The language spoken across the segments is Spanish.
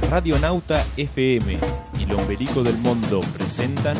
Radionauta FM y El Ombelico del Mundo presentan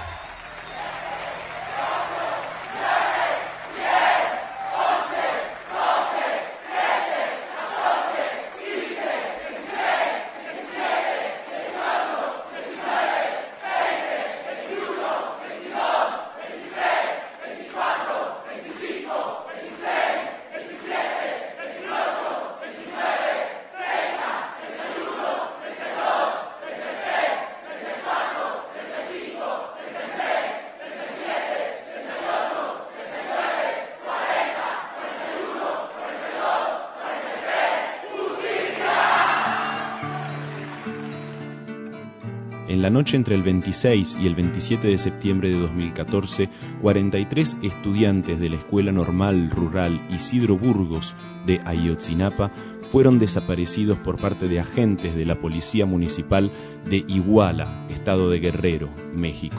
En la noche entre el 26 y el 27 de septiembre de 2014, 43 estudiantes de la Escuela Normal Rural Isidro Burgos de Ayotzinapa fueron desaparecidos por parte de agentes de la Policía Municipal de Iguala, Estado de Guerrero, México.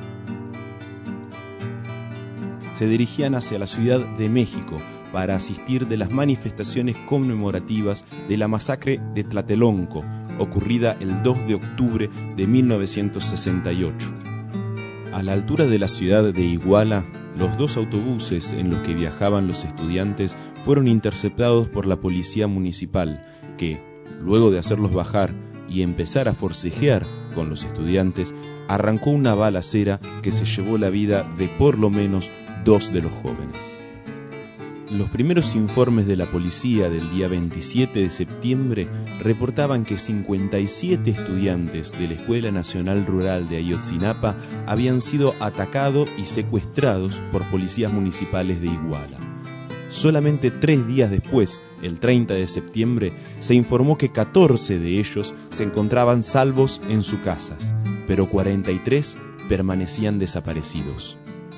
Se dirigían hacia la Ciudad de México para asistir de las manifestaciones conmemorativas de la masacre de Tlatelolco, ocurrida el 2 de octubre de 1968. A la altura de la ciudad de Iguala, los dos autobuses en los que viajaban los estudiantes fueron interceptados por la policía municipal, que, luego de hacerlos bajar y empezar a forcejear con los estudiantes, arrancó una balacera que se llevó la vida de por lo menos 2 de los jóvenes. Los primeros informes de la policía del día 27 de septiembre reportaban que 57 estudiantes de la Escuela Nacional Rural de Ayotzinapa habían sido atacados y secuestrados por policías municipales de Iguala. Solamente 3 días después, el 30 de septiembre, se informó que 14 de ellos se encontraban salvos en sus casas, pero 43 permanecían desaparecidos.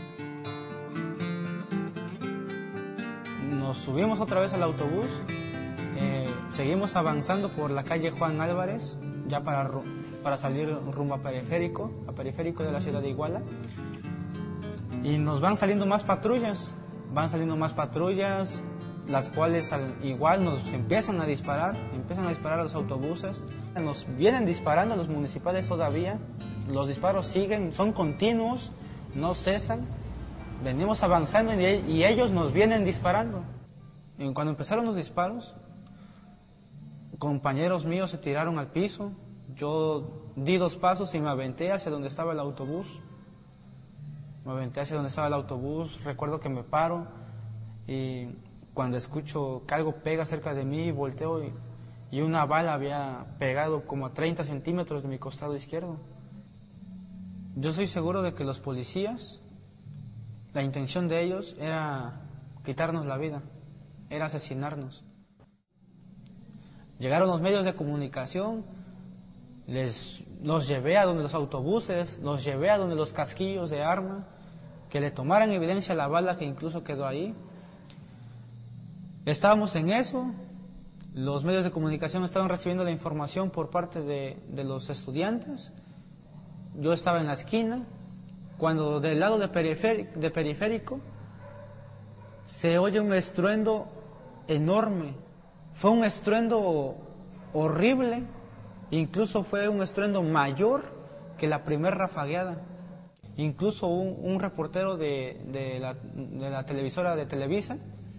Subimos otra vez al autobús, seguimos avanzando por la calle Juan Álvarez, ya para salir rumbo a periférico de la ciudad de Iguala, y nos van saliendo más patrullas, las cuales igual nos empiezan a disparar a los autobuses, nos vienen disparando los municipales todavía, los disparos siguen, son continuos, no cesan, venimos avanzando y ellos nos vienen disparando. Y cuando empezaron los disparos, compañeros míos se tiraron al piso, yo di 2 pasos y me aventé hacia donde estaba el autobús. Recuerdo que me paro y cuando escucho que algo pega cerca de mí, volteo y una bala había pegado como a 30 centímetros de mi costado izquierdo. Yo estoy seguro de que los policías, la intención de ellos era quitarnos la vida, era asesinarnos. Llegaron los medios de comunicación, los llevé a donde los autobuses, los llevé a donde los casquillos de arma, que le tomaran evidencia a la bala que incluso quedó ahí. Estábamos en eso, los medios de comunicación estaban recibiendo la información por parte de los estudiantes. Yo estaba en la esquina, cuando del lado de periférico se oye un estruendo enorme. Fue un estruendo horrible, incluso fue un estruendo mayor que la primera rafagueada. Incluso un reportero de la televisora de Televisa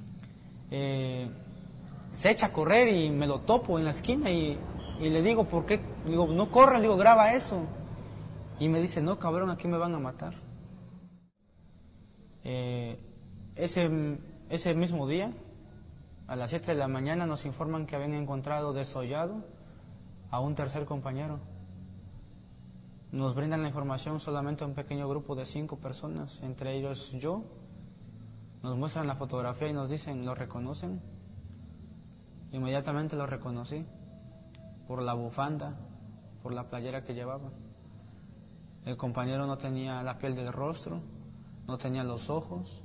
se echa a correr y me lo topo en la esquina y le digo, ¿por qué? Le digo, no corran, le digo, graba eso. Y me dice, no, cabrón, aquí me van a matar. Ese mismo día, a las 7 de la mañana, nos informan que habían encontrado desollado a un tercer compañero. Nos brindan la información solamente a un pequeño grupo de 5 personas, entre ellos yo. Nos muestran la fotografía y nos dicen, ¿lo reconocen? Inmediatamente lo reconocí, por la bufanda, por la playera que llevaba. El compañero no tenía la piel del rostro, no tenía los ojos.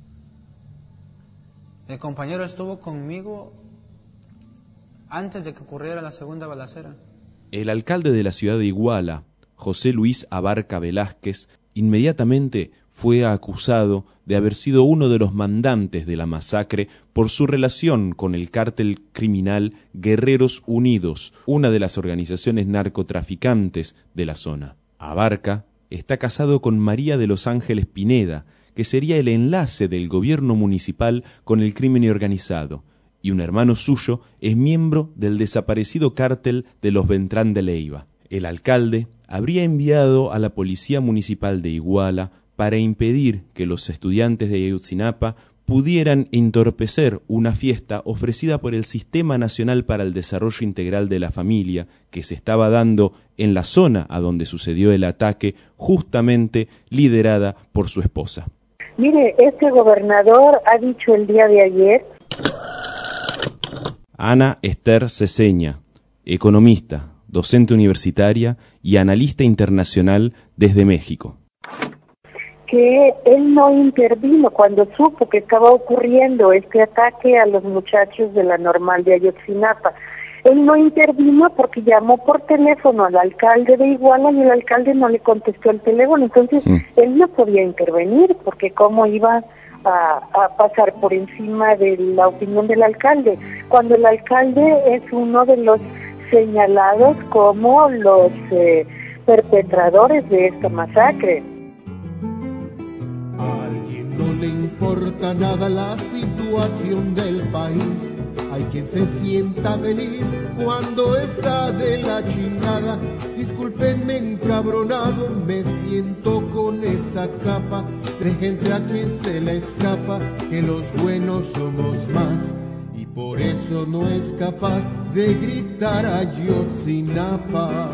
El compañero estuvo conmigo antes de que ocurriera la segunda balacera. El alcalde de la ciudad de Iguala, José Luis Abarca Velázquez, inmediatamente fue acusado de haber sido uno de los mandantes de la masacre por su relación con el cártel criminal Guerreros Unidos, una de las organizaciones narcotraficantes de la zona. Abarca está casado con María de los Ángeles Pineda, que sería el enlace del gobierno municipal con el crimen organizado, y un hermano suyo es miembro del desaparecido cártel de los Beltrán de Leiva. El alcalde habría enviado a la policía municipal de Iguala para impedir que los estudiantes de Ayotzinapa pudieran entorpecer una fiesta ofrecida por el Sistema Nacional para el Desarrollo Integral de la Familia, que se estaba dando en la zona a donde sucedió el ataque, justamente liderada por su esposa. Mire, este gobernador ha dicho el día de ayer... Ana Esther Ceseña, economista, docente universitaria y analista internacional desde México. Que él no intervino cuando supo que estaba ocurriendo este ataque a los muchachos de la Normal de Ayotzinapa. Él no intervino porque llamó por teléfono al alcalde de Iguala y el alcalde no le contestó el teléfono. Entonces, él no podía intervenir porque cómo iba a pasar por encima de la opinión del alcalde, cuando el alcalde es uno de los señalados como los perpetradores de esta masacre. A alguien no le importa nada la situación del país. Hay quien se sienta feliz cuando está de la chingada. Discúlpenme encabronado, me siento con esa capa de gente a quien se le escapa que los buenos somos más. Y por eso no es capaz de gritar Ayotzinapa.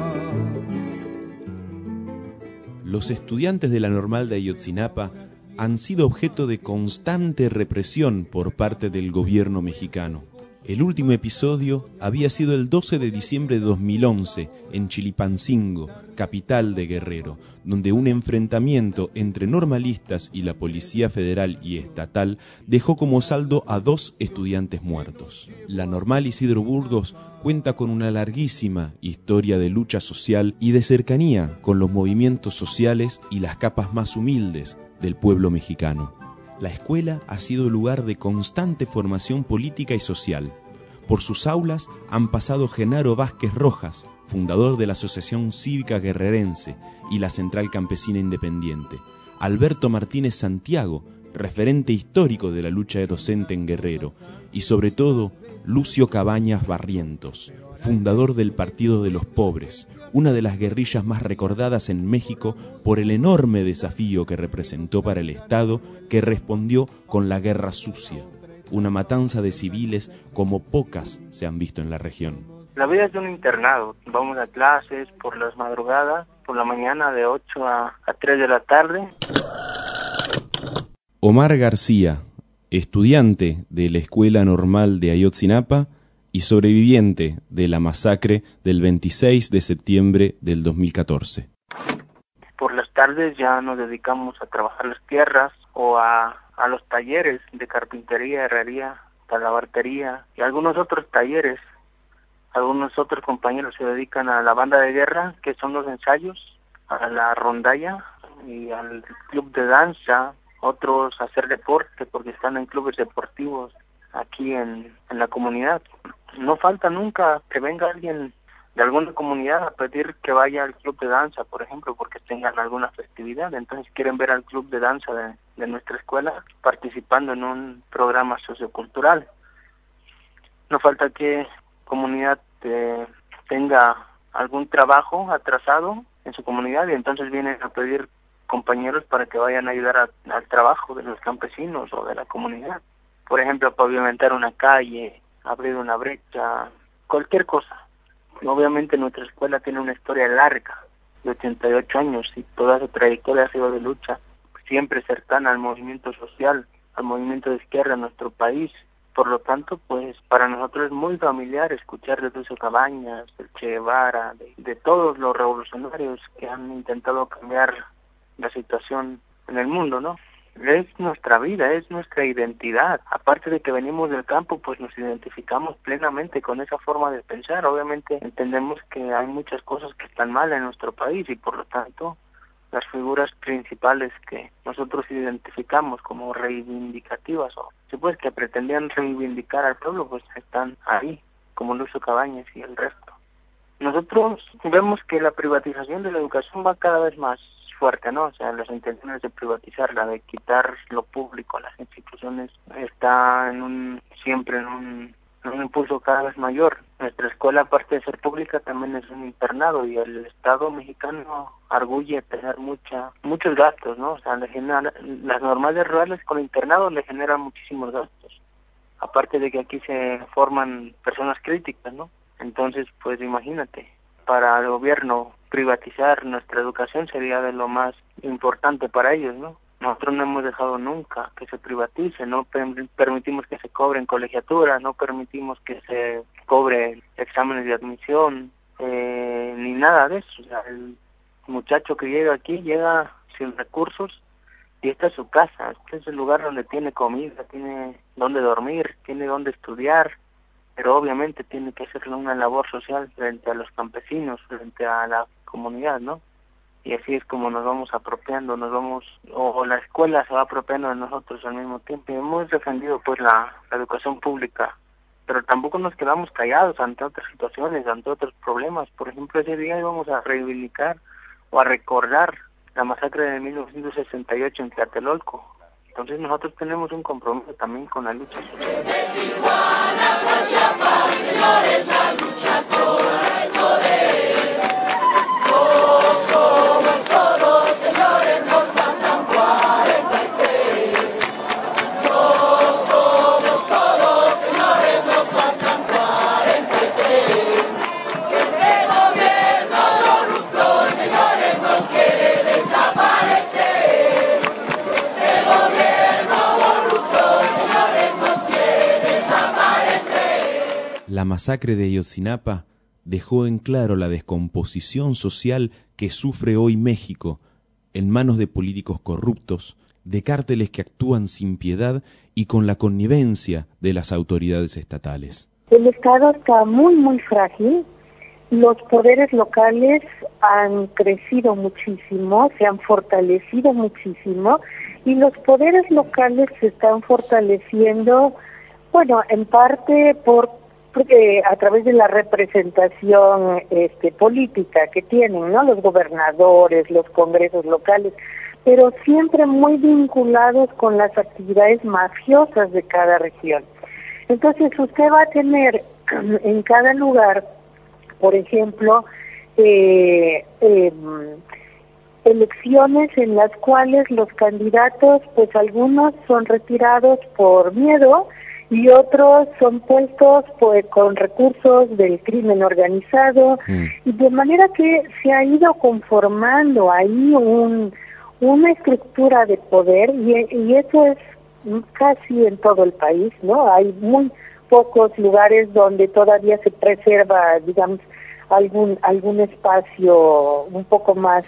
Los estudiantes de la Normal de Ayotzinapa han sido objeto de constante represión por parte del gobierno mexicano. El último episodio había sido el 12 de diciembre de 2011 en Chilpancingo, capital de Guerrero, donde un enfrentamiento entre normalistas y la Policía Federal y Estatal dejó como saldo a 2 estudiantes muertos. La Normal Isidro Burgos cuenta con una larguísima historia de lucha social y de cercanía con los movimientos sociales y las capas más humildes del pueblo mexicano. La escuela ha sido lugar de constante formación política y social. Por sus aulas han pasado Genaro Vázquez Rojas, fundador de la Asociación Cívica Guerrerense y la Central Campesina Independiente, Alberto Martínez Santiago, referente histórico de la lucha docente en Guerrero, y sobre todo Lucio Cabañas Barrientos, fundador del Partido de los Pobres, una de las guerrillas más recordadas en México por el enorme desafío que representó para el Estado, que respondió con la Guerra Sucia, una matanza de civiles como pocas se han visto en la región. La vida es de un internado, vamos a clases por las madrugadas, por la mañana de 8 a 3 de la tarde. Omar García, estudiante de la Escuela Normal de Ayotzinapa y sobreviviente de la masacre del 26 de septiembre del 2014. Por las tardes ya nos dedicamos a trabajar las tierras o a los talleres de carpintería, herrería, talabartería y algunos otros talleres. Algunos otros compañeros se dedican a la banda de guerra, que son los ensayos, a la rondalla y al club de danza, otros a hacer deporte porque están en clubes deportivos aquí en la comunidad. No falta nunca que venga alguien de alguna comunidad a pedir que vaya al club de danza, por ejemplo, porque tengan alguna festividad. Entonces quieren ver al club de danza de nuestra escuela participando en un programa sociocultural. No falta que comunidad tenga algún trabajo atrasado en su comunidad y entonces vienen a pedir compañeros para que vayan a ayudar al trabajo de los campesinos o de la comunidad. Por ejemplo, pavimentar una calle, abrir una brecha, cualquier cosa. Obviamente nuestra escuela tiene una historia larga, de 88 años, y toda su trayectoria ha sido de lucha, siempre cercana al movimiento social, al movimiento de izquierda en nuestro país. Por lo tanto, pues para nosotros es muy familiar escuchar de Lucio Cabañas, de Che Guevara, de todos los revolucionarios que han intentado cambiar la situación en el mundo, ¿no? Es nuestra vida, es nuestra identidad. Aparte de que venimos del campo, pues nos identificamos plenamente con esa forma de pensar. Obviamente entendemos que hay muchas cosas que están mal en nuestro país y por lo tanto las figuras principales que nosotros identificamos como reivindicativas, o pues que pretendían reivindicar al pueblo, pues están ahí, como Lucio Cabañas y el resto. Nosotros vemos que la privatización de la educación va cada vez más fuerte, ¿no? O sea, las intenciones de privatizarla, de quitar lo público a las instituciones, está siempre en un impulso cada vez mayor. Nuestra escuela, aparte de ser pública, también es un internado, y el Estado mexicano arguye tener muchos gastos, ¿no? O sea, las normales rurales con internado le generan muchísimos gastos. Aparte de que aquí se forman personas críticas, ¿no? Entonces, pues imagínate, para el gobierno privatizar nuestra educación sería de lo más importante para ellos, ¿no? Nosotros no hemos dejado nunca que se privatice, no permitimos que se cobren colegiaturas, no permitimos que se cobre exámenes de admisión, ni nada de eso. O sea, el muchacho que llega aquí llega sin recursos y esta es su casa, este es el lugar donde tiene comida, tiene donde dormir, tiene donde estudiar, pero obviamente tiene que hacer una labor social frente a los campesinos, frente a la comunidad, ¿no? Y así es como nos vamos apropiando, o la escuela se va apropiando de nosotros al mismo tiempo. Y hemos defendido pues la educación pública, pero tampoco nos quedamos callados ante otras situaciones, ante otros problemas. Por ejemplo, ese día íbamos a reivindicar o a recordar la masacre de 1968 en Tlatelolco. Entonces nosotros tenemos un compromiso también con la lucha social. Desde Tijuana hasta Chiapas, señores, la lucha por el poder. Todos somos todos, señores, nos faltan 43. Todos somos todos, señores, nos faltan 43. Este gobierno corrupto, señores, nos quiere desaparecer. Este gobierno corrupto, señores, nos quiere desaparecer. La masacre de Ayotzinapa dejó en claro la descomposición social que sufre hoy México en manos de políticos corruptos, de cárteles que actúan sin piedad y con la connivencia de las autoridades estatales. El Estado está muy frágil. Los poderes locales han crecido muchísimo, se han fortalecido muchísimo, y los poderes locales se están fortaleciendo, bueno, en parte porque a través de la representación política que tienen, ¿no? Los gobernadores, los congresos locales, pero siempre muy vinculados con las actividades mafiosas de cada región. Entonces usted va a tener en cada lugar, por ejemplo, elecciones en las cuales los candidatos, pues algunos son retirados por miedo, y otros son puestos pues con recursos del crimen organizado, y de manera que se ha ido conformando ahí una estructura de poder, y eso es casi en todo el país, ¿no? Hay muy pocos lugares donde todavía se preserva, digamos, algún espacio un poco más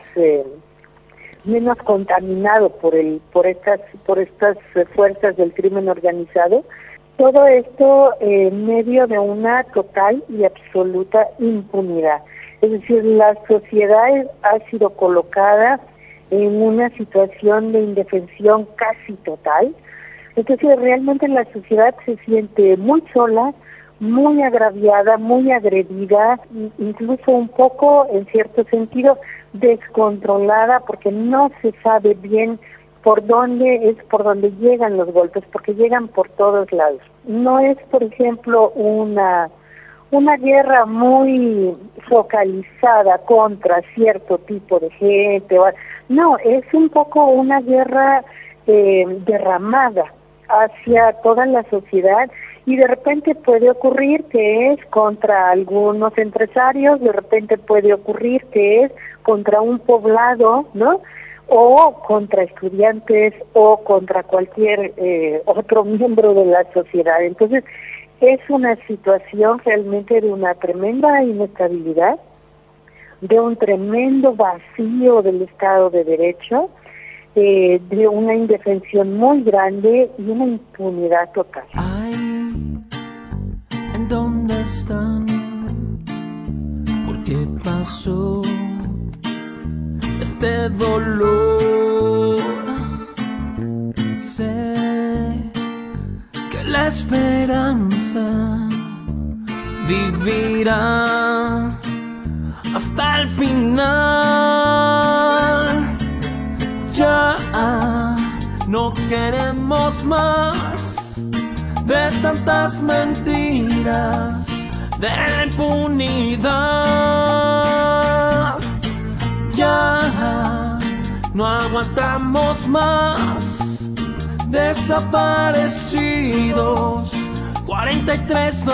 menos contaminado por estas fuerzas del crimen organizado. Todo esto en medio de una total y absoluta impunidad. Es decir, la sociedad ha sido colocada en una situación de indefensión casi total. Entonces, realmente la sociedad se siente muy sola, muy agraviada, muy agredida, incluso un poco, en cierto sentido, descontrolada, porque no se sabe bien por dónde llegan los golpes, porque llegan por todos lados. No es, por ejemplo, una guerra muy focalizada contra cierto tipo de gente. No, es un poco una guerra derramada hacia toda la sociedad, y de repente puede ocurrir que es contra algunos empresarios, de repente puede ocurrir que es contra un poblado, ¿no? O contra estudiantes, o contra cualquier otro miembro de la sociedad. Entonces, es una situación realmente de una tremenda inestabilidad, de un tremendo vacío del Estado de Derecho, de una indefensión muy grande y una impunidad total. Ay, ¿en dónde están? ¿Por qué pasó? este dolor. Sé que la esperanza vivirá hasta el final. Ya no queremos más de tantas mentiras, de impunidad. Ya no aguantamos más desaparecidos, 43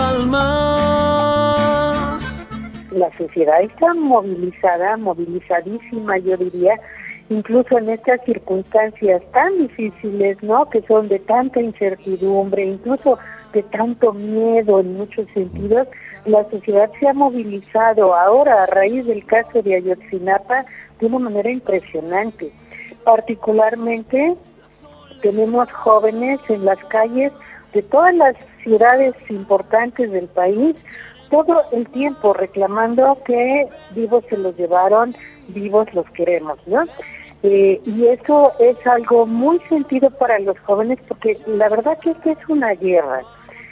almas. La sociedad está movilizada, movilizadísima, yo diría, incluso en estas circunstancias tan difíciles, ¿no?, que son de tanta incertidumbre, incluso de tanto miedo en muchos sentidos. La sociedad se ha movilizado ahora a raíz del caso de Ayotzinapa de una manera impresionante. Particularmente tenemos jóvenes en las calles de todas las ciudades importantes del país, todo el tiempo reclamando que vivos se los llevaron, vivos los queremos, ¿no? Y eso es algo muy sentido para los jóvenes, porque la verdad que esta es una guerra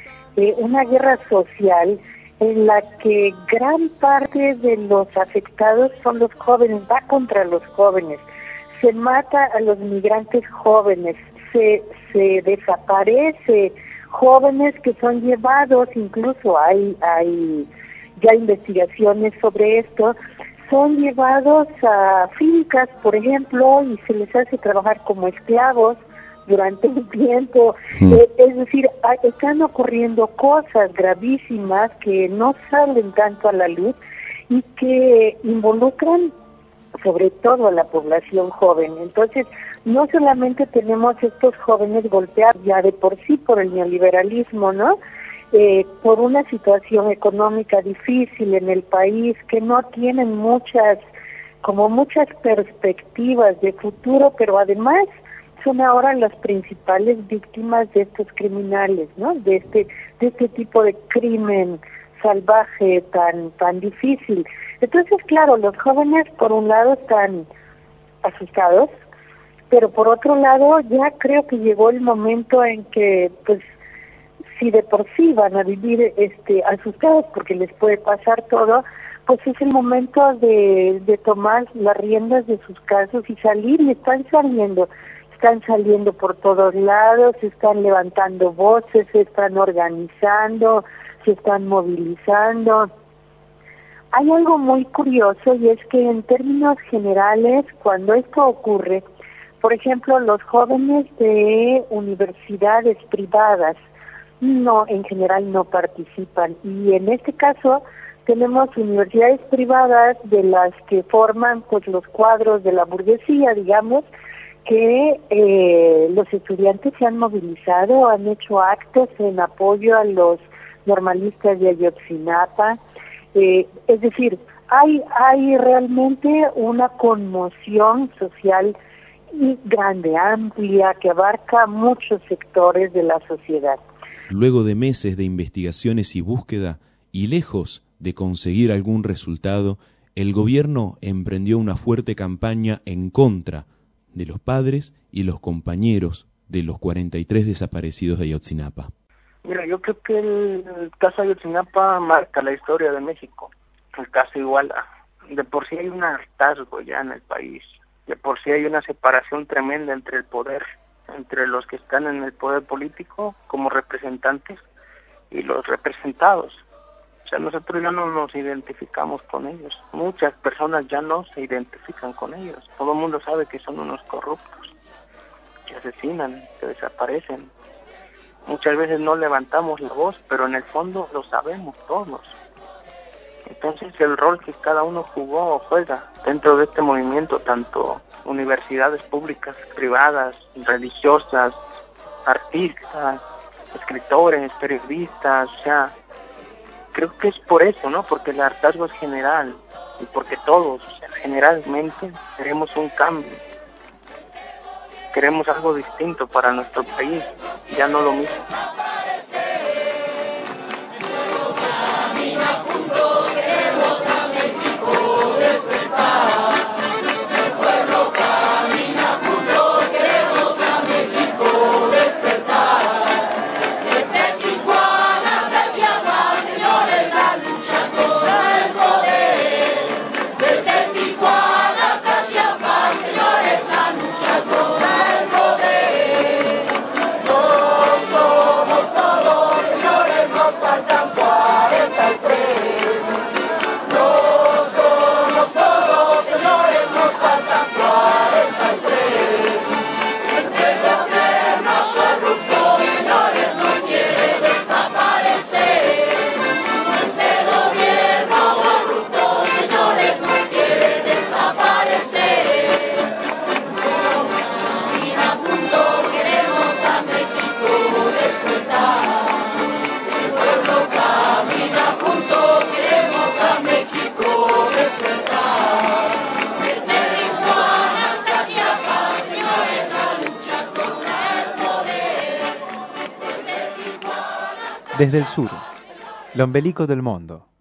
social en la que gran parte de los afectados son los jóvenes, va contra los jóvenes, se mata a los migrantes jóvenes, se desaparece jóvenes que son llevados, incluso hay ya investigaciones sobre esto, son llevados a fincas, por ejemplo, y se les hace trabajar como esclavos durante un tiempo. Es decir, están ocurriendo cosas gravísimas que no salen tanto a la luz y que involucran sobre todo a la población joven. Entonces, no solamente tenemos estos jóvenes golpeados ya de por sí por el neoliberalismo, ¿no?, por una situación económica difícil en el país, que no tienen muchas perspectivas de futuro, pero además son ahora las principales víctimas de estos criminales, ¿no?, de este tipo de crimen salvaje tan difícil. Entonces, claro, los jóvenes por un lado están asustados, pero por otro lado ya creo que llegó el momento en que, pues, si de por sí van a vivir asustados porque les puede pasar todo, pues es el momento de tomar las riendas de sus casos y salir, y están saliendo por todos lados, están levantando voces, se están organizando, se están movilizando. Hay algo muy curioso, y es que en términos generales, cuando esto ocurre, por ejemplo, los jóvenes de universidades privadas en general no participan, y en este caso tenemos universidades privadas de las que forman pues los cuadros de la burguesía, digamos, que los estudiantes se han movilizado, han hecho actos en apoyo a los normalistas de Ayotzinapa. Es decir, hay realmente una conmoción social y grande, amplia, que abarca muchos sectores de la sociedad. Luego de meses de investigaciones y búsqueda, y lejos de conseguir algún resultado, el gobierno emprendió una fuerte campaña en contra de los padres y los compañeros de los 43 desaparecidos de Ayotzinapa. Mira, yo creo que el caso Ayotzinapa marca la historia de México. El caso Iguala. De por sí hay un hartazgo ya en el país. De por sí hay una separación tremenda entre el poder, entre los que están en el poder político como representantes y los representados. O sea, nosotros ya no nos identificamos con ellos. Muchas personas ya no se identifican con ellos. Todo el mundo sabe que son unos corruptos, que asesinan, que desaparecen. Muchas veces no levantamos la voz, pero en el fondo lo sabemos todos. Entonces el rol que cada uno jugó o juega dentro de este movimiento, tanto universidades públicas, privadas, religiosas, artistas, escritores, periodistas, o sea, creo que es por eso, ¿no? Porque el hartazgo es general y porque todos, o sea, generalmente queremos un cambio. Queremos algo distinto para nuestro país, ya no lo mismo. Queremos a México despertar, el pueblo Desde el sur, l'ombelico del mondo.